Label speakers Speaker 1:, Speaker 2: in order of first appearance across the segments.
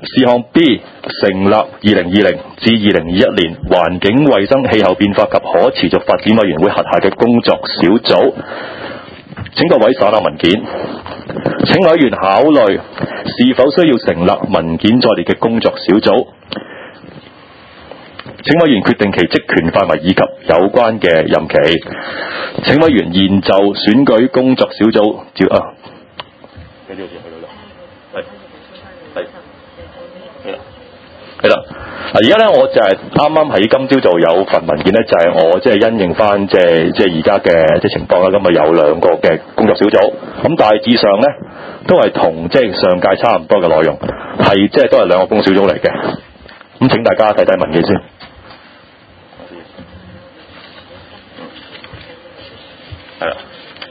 Speaker 1: 事項 B 成立2020至2021年環境衛生氣候變化及可持續發展委員會轄下嘅工作小組。請各位省覽文件。請委員考慮是否需要成立文件在列嘅工作小組。請委員決定其職權範圍以及有關嘅任期。請委員現就選舉工作小組係啦。而家咧，我就係啱啱喺今朝就有份文件咧，就係我即係因應翻即係而家嘅即係情況啦。咁啊有兩個嘅工作小組，咁大致上咧都係同即係上屆差唔多嘅內容，係即係都係兩個工作小組嚟嘅。咁請大家睇睇文件先。係啦。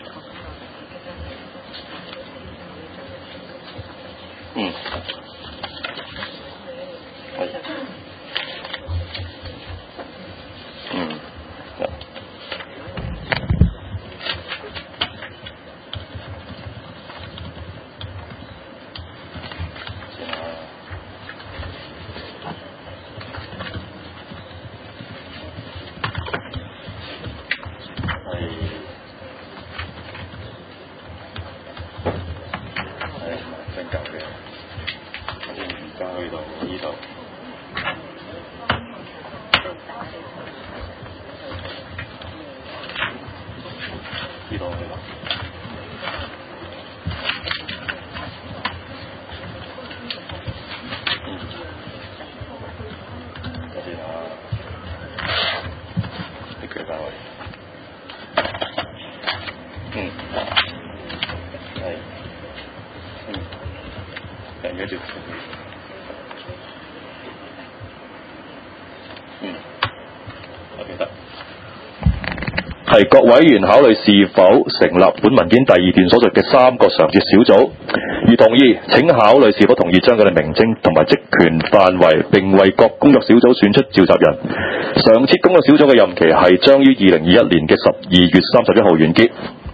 Speaker 1: 係各委員考慮是否成立本文件第二段所述嘅3個常設小組，如同意，請考慮是否同意將佢哋名稱同埋職權範圍，並為各工作小組選出召集人。常設工作小組嘅任期係將於2021年嘅12月31號完結。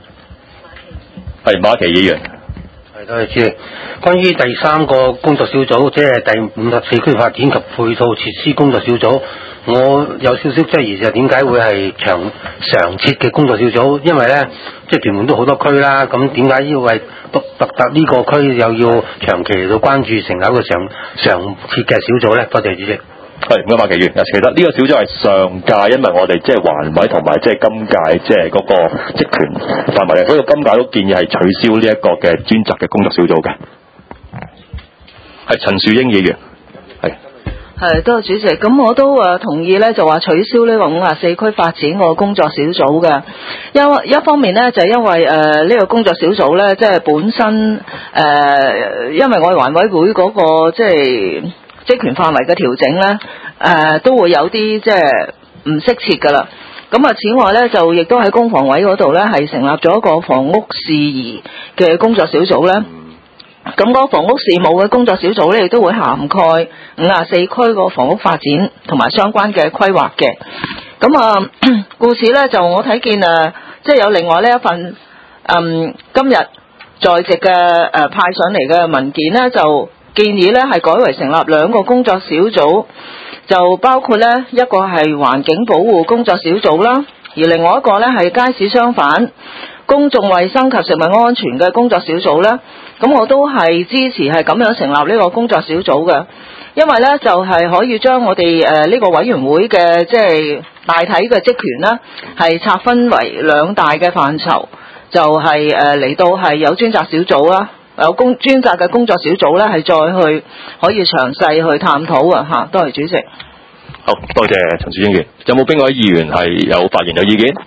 Speaker 1: 係馬其議員。
Speaker 2: 係，多謝主席。關於第3個工作小組，即係第54區發展及配套設施工作小組，我有少少質疑就係點解會係常設嘅工作小組？因為咧，即係屯門都好多區啦，咁點解要為獨特呢個區又要長期嚟到關注成立一個常設嘅小組咧？多謝主席。
Speaker 1: 係，唔該馬其議員。其實呢個小組係上屆，因為我哋即係環委同埋即係今屆即係嗰個職權範圍，所以今屆都建議係取消呢一個嘅專責嘅工作小組嘅。係陳樹英議員。
Speaker 3: 係，多謝主席。咁我都同意咧，就話取消呢個54區發展個工作小組嘅。一方面咧，就係因為呢個工作小組咧，即係本身因為我哋環委會嗰個即係職權範圍嘅調整咧，都會有啲即係唔適切噶啦。咁啊，此外咧，就亦都喺工房委嗰度咧，係成立咗一個房屋事宜嘅工作小組咧。咁嗰個房屋事務嘅工作小組咧，亦都會涵蓋54區個房屋發展同埋相關嘅規劃嘅。咁啊，故此咧，就我睇見即係有另外呢一份今日在席嘅派上嚟嘅文件咧，就建議咧係改為成立2個工作小組，就包括咧一個係環境保護工作小組啦，而另外一個咧係街市商販、公眾衛生及食物安全嘅工作小組咧。咁我都係支持係咁樣成立呢個工作小組嘅，因為咧就係可以將我哋呢個委員會嘅即係大體嘅職權咧，係拆分為2大嘅範疇，就係嚟到係有專責小組啦，有專責嘅工作小組咧，係再去可以詳細去探討啊嚇。多謝主席。
Speaker 1: 好，多謝陳樹英議員。有冇邊位議員係有發言有意見？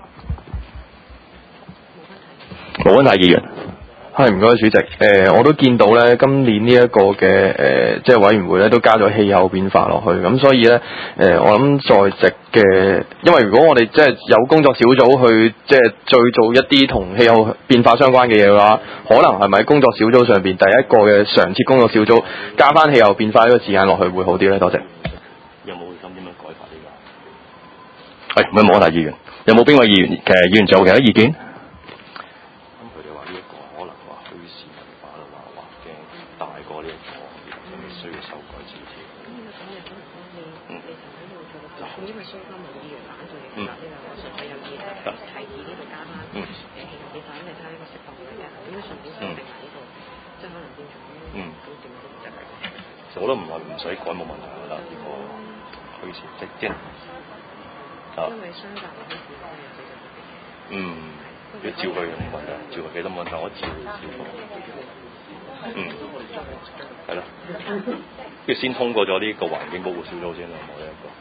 Speaker 1: 盧溫泰議員。
Speaker 4: 係，唔該主席。我都見到咧，今年呢一個嘅即係委員會咧，都加咗氣候變化落去。咁所以咧，我諗在席嘅，因為如果我哋即係有工作小組去即係再做一啲同氣候變化相關嘅嘢嘅話，可能係咪工作小組上邊第一個嘅常設工作小組加翻氣候變化呢個字眼落去會好啲咧？多謝。
Speaker 1: 有冇諗點樣改法呢個？係，唔該，盧溫泰議員。有冇邊位議員議員仲有其他意見？ 需要修改少少。
Speaker 5: 因為相關冇議員反對呢兩個純粹有議員提議呢度加翻氣候變化，咁你睇下呢個適當嘅加，咁佢順便修訂埋呢個，即係可能變咗咁點都唔得嘅。
Speaker 1: 其實我都唔使改冇問題㗎啦，呢個虛詞即因為相隔開始都有你照佢冇問題，照佢幾多問題，我照係啦，跟住先通過咗呢個環境保護小組先啦，冇呢一個。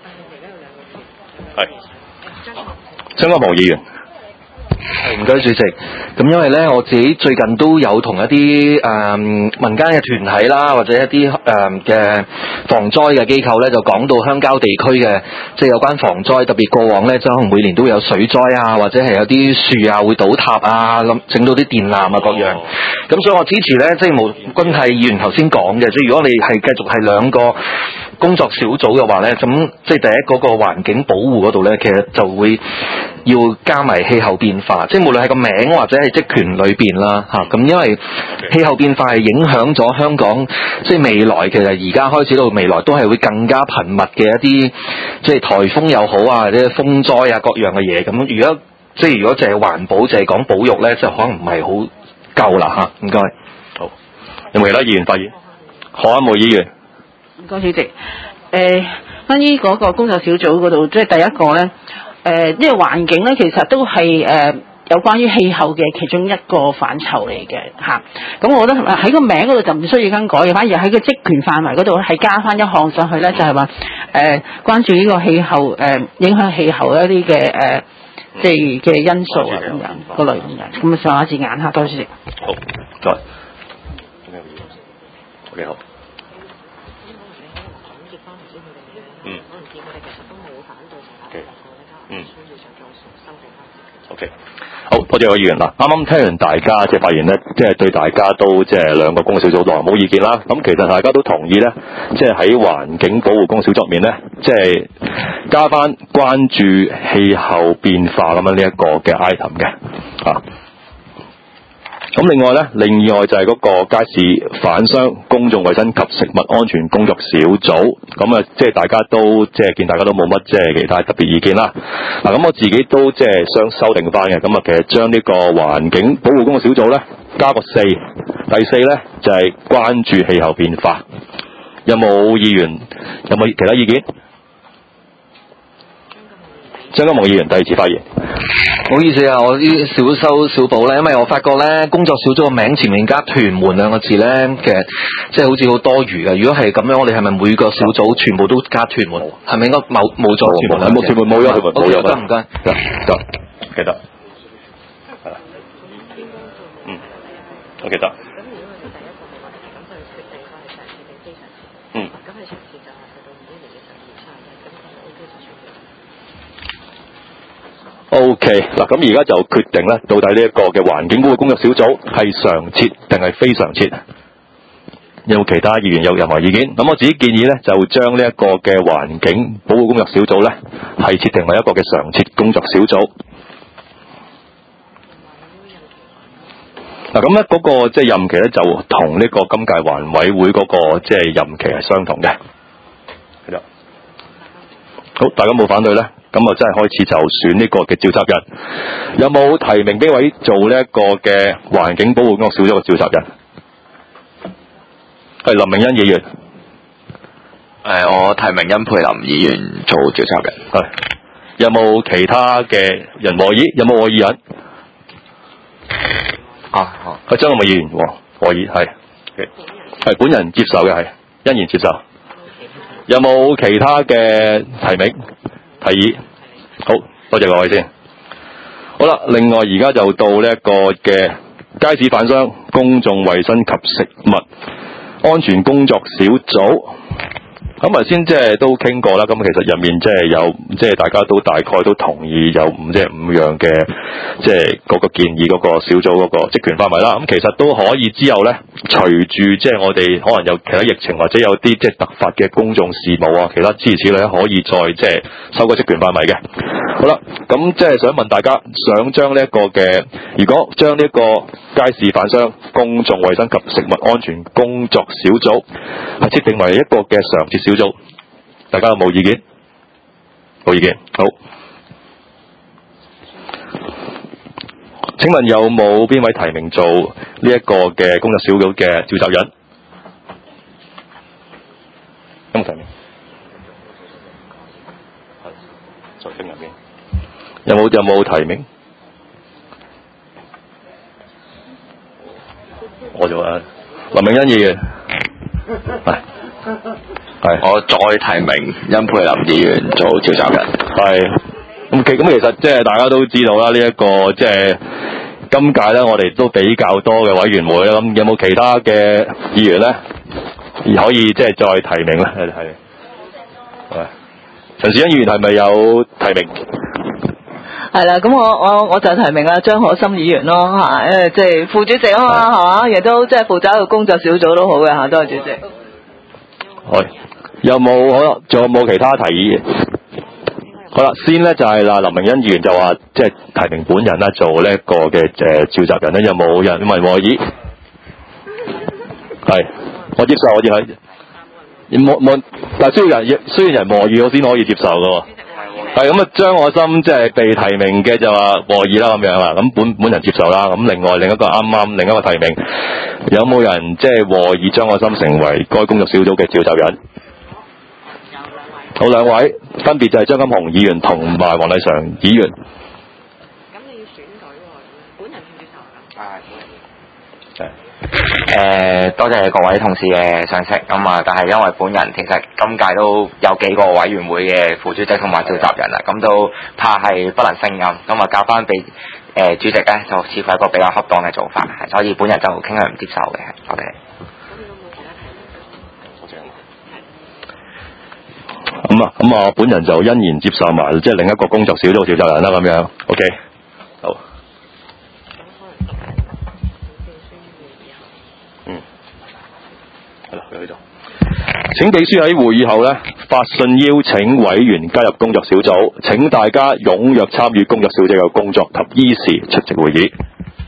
Speaker 1: 係張國鈺議員。
Speaker 6: 唔該主席，咁因為咧我自己最近都有同一啲民間嘅團體啦，或者一啲嘅防災嘅機構咧，就講到鄉郊地區嘅即係有關防災，特別過往咧，即係可能每年都有水災啊，或者係有啲樹啊會倒塌啊，咁整到啲電纜啊各樣。咁所以我支持咧，即係毛君泰議員頭先講嘅，即係如果你係繼續係兩個工作小組嘅話咧，咁即係第一嗰個環境保護嗰度咧，其實就會要加埋氣候變化，即係無論係個名或者係職權裏邊啦嚇，咁因為氣候變化係影響咗香港，即係未來其實而家開始到未來都係會更加頻密嘅一啲，即係颱風又好啊，或者風災啊各樣嘅嘢。咁如果淨係環保，淨係講保育咧，就可能唔係好夠啦嚇。唔該。
Speaker 1: 好，有冇其他議員發言？何安武議員。
Speaker 7: 唔該主席。關於嗰個工作小組嗰度，即係第一個咧。呢個環境咧，其實都係有關於氣候嘅其中一個範疇嚟嘅嚇。咁我覺得喺個名嗰度就唔需要更改嘅，反而喺個職權範圍嗰度係加翻一項上去咧，就係話關注呢個氣候影響氣候一啲嘅即係嘅因素啊咁樣嗰類咁樣。咁啊上下字眼嚇，多謝。
Speaker 1: 好，再。OK 好。OK， 好多謝各位議員啦。啱啱聽完大家即係發言咧，即係對大家都即係兩個工作小組內容冇意見啦。咁其實大家都同意咧，即係喺環境保護工作小組入面咧，即係加翻關注氣候變化咁樣呢一個嘅 item 嘅啊。咁另外就係嗰個街市販商公眾衛生及食物安全工作小組，咁啊即係大家都即係見大家都冇乜即係其他特別意見啦。嗱，咁我自己都即係想修訂翻嘅，咁啊其實將呢個環境保護工作小組咧加個4，第4咧就係關注氣候變化。有冇議員有冇其他意見？張國鈺議員第二次發言。
Speaker 6: 唔好意思啊，我啲小修小補咧，因為我發覺咧工作小組嘅名前面加屯門兩個字咧，其實即係好似好多餘嘅。如果係咁樣，我哋係咪每個小組全部都加屯門？係咪應該冇咗屯門？
Speaker 1: 冇屯門冇咗，屯門冇咗。
Speaker 6: 得唔該？
Speaker 1: 得，記得。係啦。我記得。OK， 嗱咁而家就決定咧，到底呢一個嘅環境保護工作小組係常設定係非常設？有冇其他議員有任何意見？咁我自己建議咧，就將呢一個嘅環境保護工作小組咧，係設定為一個嘅常設工作小組。嗱咁咧，嗰個即係任期咧，就同呢個今屆環委會嗰個即係任期係相同嘅。係啦。好，大家冇反對咧？咁啊，真係開始就選呢個嘅召集人。有冇提名邊位做呢一個嘅環境保護工作小組嘅召集人？係林明恩議員。
Speaker 4: 我提名殷佩林議員做召集人。
Speaker 1: 係。有冇其他嘅人和議？有冇和議人？好。係張國鈺議員和議係。係本人接受嘅係，欣然接受。有冇其他嘅提名？提議，好多謝各位先。好啦，另外而家就到呢一個嘅街市販商公眾衛生及食物安全工作小組。 咁頭先即係都傾過啦，咁其實入面即係有即係大家都大概都同意有五樣嘅即係嗰個建議嗰個小組嗰個職權範圍啦。咁其實都可以之後咧，隨住即係我哋可能有其他疫情或者有啲即係突發嘅公眾事務啊，其他諸如此類咧，可以再即係修改職權範圍嘅。好啦，咁即係想問大家，想將呢一個嘅，如果將呢一個街市販商公眾衛生及食物安全工作小組係設定為一個嘅常設小組，大家有冇意見？冇意見，好。請問有冇邊位提名做呢一個嘅工作小組嘅召集人？有冇提名？係，在聽入邊。有冇提名？我做啊，林明恩議員。係，
Speaker 6: 我再提名殷佩琳議員做召集人。
Speaker 1: 係，咁其實即係大家都知道啦，呢一個即係今屆咧，我哋都比較多嘅委員會啦。咁有冇其他嘅議員咧，可以即係再提名咧？係，陳兆恩議員係咪有提名？
Speaker 3: 係啦，咁我就提名阿張可心議員咯嚇，因為即係副主席啊嘛，係嘛，亦都即係負責一個工作小組都好嘅嚇，多謝主席。
Speaker 1: 好，好啦，仲有冇其他提議？好啦，先咧就係啦，林明恩議員就話即係提名本人啦做呢一個嘅召集人咧，有冇人問和議？係，我接受，我接受。冇，但係需要人和議我先可以接受嘅喎。係咁啊，張可心即係被提名嘅就話和議啦咁樣啦，咁本人接受啦。咁另外另一個另一個提名，有冇人即係和議張可心成為該工作小組嘅召集人？好，兩位，分別就係張金雄議員同埋黃麗嫦議員。
Speaker 5: 咁你要選舉喎，本人接受㗎？
Speaker 1: 係。
Speaker 6: 多謝各位同事嘅賞識咁啊！但係因為本人其實今屆都有幾個委員會嘅副主席同埋召集人啦，咁都怕係不能勝任，咁啊交翻俾主席咧，就似乎係一個比較恰當嘅做法，所以本人就傾向唔接受嘅。多謝。
Speaker 1: 咁啊，本人就欣然接受埋即係另一個工作小組召集人啦，咁樣。OK， 好。係啦，去到。請秘書喺會議後咧發信邀請委員加入工作小組，請大家踴躍參與工作小組嘅工作及依時出席會議。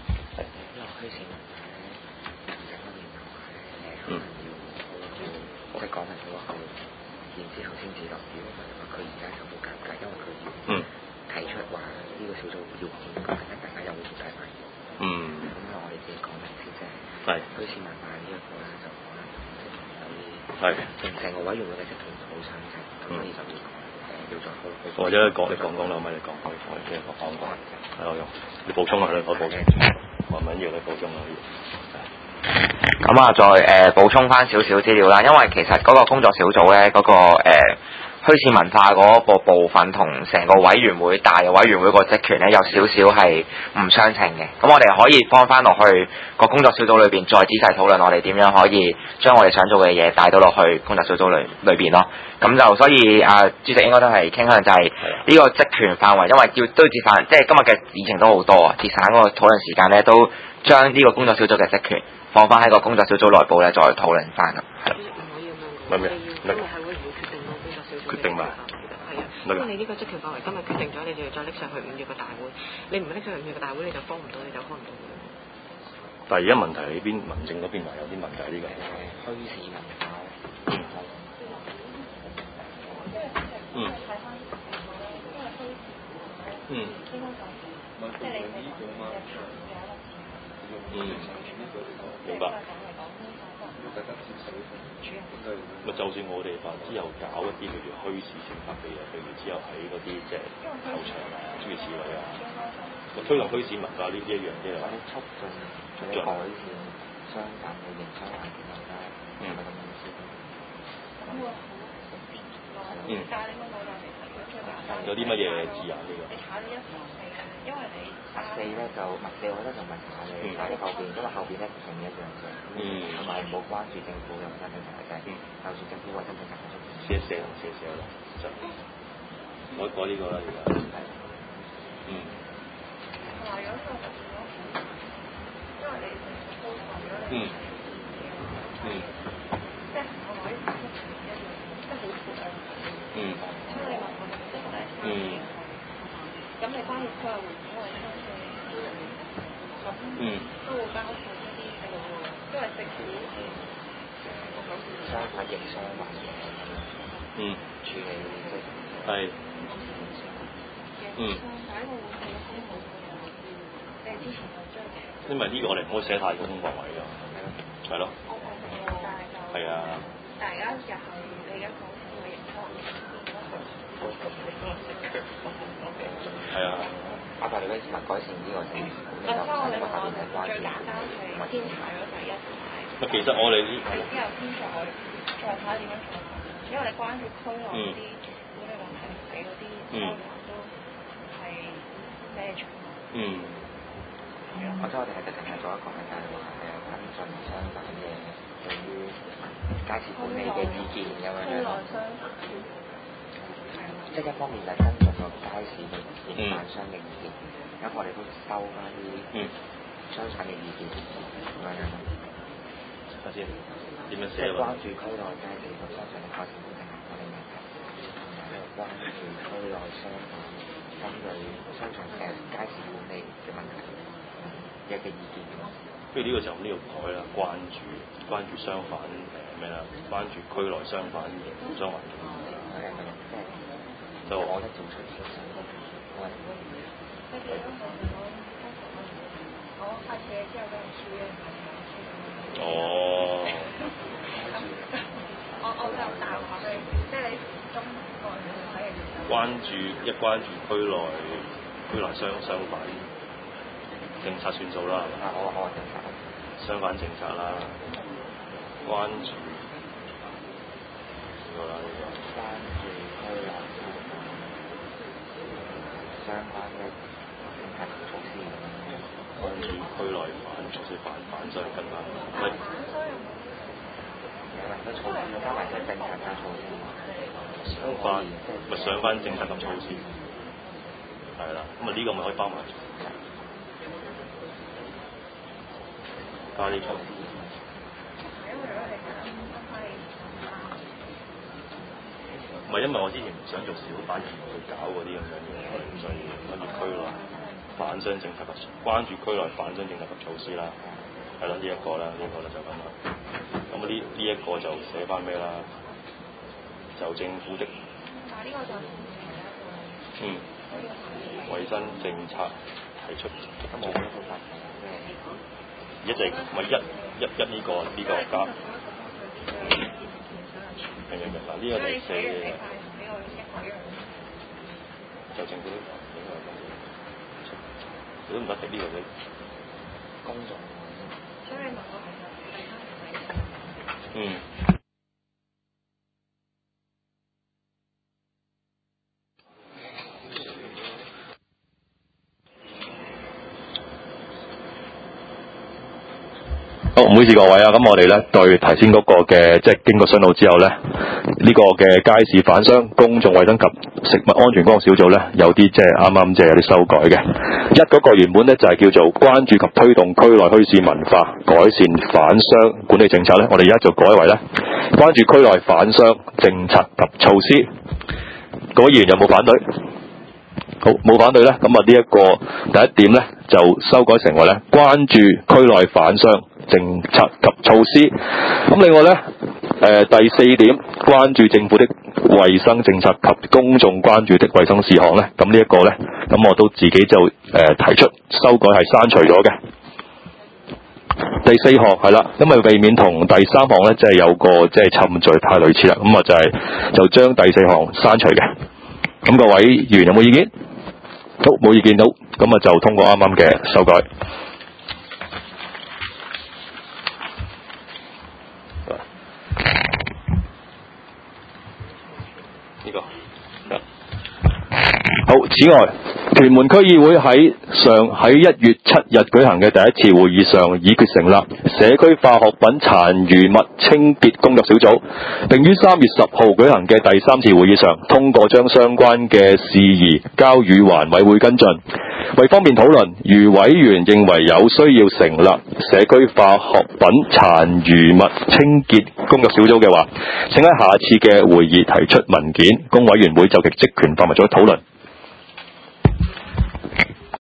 Speaker 1: 係，成個委員會嘅職權好相似，所以就要再開。或者你講啦，咪你講，我哋講過。係我用，你補充啊，我補充。我唔緊要，你補充啦。
Speaker 6: 咁啊，再補充翻少少資料啦，因為其實嗰個工作小組咧，嗰個墟市文化嗰個部分同成個委員會大嘅委員會個職權咧有少少係唔相稱嘅。咁我哋可以放翻落去個工作小組裏邊再仔細討論，我哋點樣可以將我哋想做嘅嘢帶到落去工作小組裏邊咯。咁就所以主席應該都係傾向就係呢個職權範圍，因為都要節省，即係今日嘅議程都好多啊，節省嗰個討論時間咧，都將呢個工作小組嘅職權放翻喺個工作小組內部咧，再討論翻啦。
Speaker 1: 係咩？決定埋。
Speaker 5: 係啊，因為你呢個職權範圍今日決定咗，你就要再拎上去5月嘅大會。你唔拎上去5月嘅大會，你就幫唔到，你就開唔到會。
Speaker 1: 但係而家問題喺邊？民政嗰邊話有啲問題呢個。
Speaker 6: 墟市文化。
Speaker 1: 明白。咪就算我哋話之後搞一啲譬如墟市性質嘅嘢，譬如之後喺嗰啲即係球場啊、諸如此類啊，咪推動墟市文化呢啲一樣啫係嘛？
Speaker 6: 促進改善商販嘅營商環境更加係咪咁嘅意思？
Speaker 1: 有啲乜嘢字眼呢個？
Speaker 6: 4咧就4，我覺得就問下你喺後邊，因為後邊咧同一樣嘅，同埋唔好關注政府有冇申請嘅，就係就算政府話申請嘅，
Speaker 1: 射同射啦，就改呢個啦而家。嗯。
Speaker 5: 同埋有呢個特別咯，因為你高台咗你。即係我可以即係好闊啊。所以你話個目的咧，咁你關於規劃會唔會因為咁都會包括一啲嘅喎，因為政府
Speaker 8: 商品營商環境處理即係
Speaker 5: 但係我會睇公佈嘅，你之前有將
Speaker 1: 因為呢個我哋唔可以寫太過空檔位㗎，係咯。係啊。
Speaker 5: 但係而家又係你而家講緊嘅營商環境。
Speaker 1: 係啊。
Speaker 8: 我哋嗰時咪改善呢個政府，
Speaker 5: 所以我哋話最簡單係編排咗第一排。
Speaker 1: 其實我哋呢，
Speaker 5: 之後先再睇下點樣做，因為你關注區內嗰啲管理問題喺嗰啲方法都係咩場？
Speaker 8: 我覺得我哋係直情係做一個係就係話跟進相反嘅對於街市管理嘅意見咁樣樣。即係一方面就係跟進個街市嘅營辦商嘅意見，咁我哋都收翻啲商產嘅意見咁樣樣。
Speaker 1: 睇先點樣
Speaker 8: 即
Speaker 1: 寫
Speaker 8: 係關注區內街市個商場嘅改善工程我哋問題，同埋關注區內商販針對商場嘅街市管理嘅問題嘅意見。
Speaker 1: 不如呢個就呢個改啦，關注商販咩啦，關注區內商販營商環境。就
Speaker 8: 我覺得做出少少。
Speaker 5: 我開車之後俾人輸咗。
Speaker 1: 哦。
Speaker 5: 我就答下佢，即係你中國人睇嘅。
Speaker 1: 關注區內商販政策算數啦，係嘛？
Speaker 8: 好政策。
Speaker 1: 商販政策啦，關注呢個啦呢個。
Speaker 8: 關注區內相關嘅政策措施。
Speaker 1: 關注區內反商跟翻。
Speaker 8: 有人都措施，加埋即係政策加措施。
Speaker 1: 上翻政策及措施。係啦，咁呢個咪可以包埋。加啲措施。唔係因為我之前唔想做小販而去搞嗰啲咁樣嘅，所以跟住區內反商政策及關注區內反商政策及措施啦，係咯呢一個啦，呢個啦就咁啦。咁呢一個就寫翻咩啦？就政府的衞生政策提出。一直咪一呢個加。明嗱呢個第四嘅就政府你都唔得的呢個你
Speaker 8: 公眾。
Speaker 5: 所以問我係
Speaker 1: 好，唔好意思各位啊，咁我哋咧對頭先嗰個嘅即係經過商討之後咧，呢個嘅街市販商公眾衞生及食物安全工作小組咧有啲即係啱啱即係有啲修改嘅。嗰個原本咧就係叫做關注及推動區內墟市文化，改善販商管理政策咧，我哋而家就改為咧關注區內販商政策及措施。各位議員有冇反對？好，冇反對咧，咁啊呢一個第一點咧就修改成為咧關注區內販商政策及措施。咁另外咧第四點關注政府的衛生政策及公眾關注的衛生事項咧，咁呢一個咧咁我都自己就提出修改係刪除咗嘅。第四項係啦，因為避免同第三項咧即係有個即係尋序太類似啦，咁啊就將第四項刪除嘅。咁各位議員有冇意見？好，冇意見到，咁啊就通過啱啱嘅修改。呢個好，此外，其屯門區議會喺1月7日舉行嘅第一次會議上，議決成立社區化學品殘餘物清潔工作小組，並於3月10號舉行嘅第3次會議上，通過將相關嘅事宜交予環委會跟進。為方便討論，如委員認為有需要成立社區化學品殘餘物清潔工作小組嘅話，請喺下次嘅會議提出文件，供委員會就其職權範圍作出討論。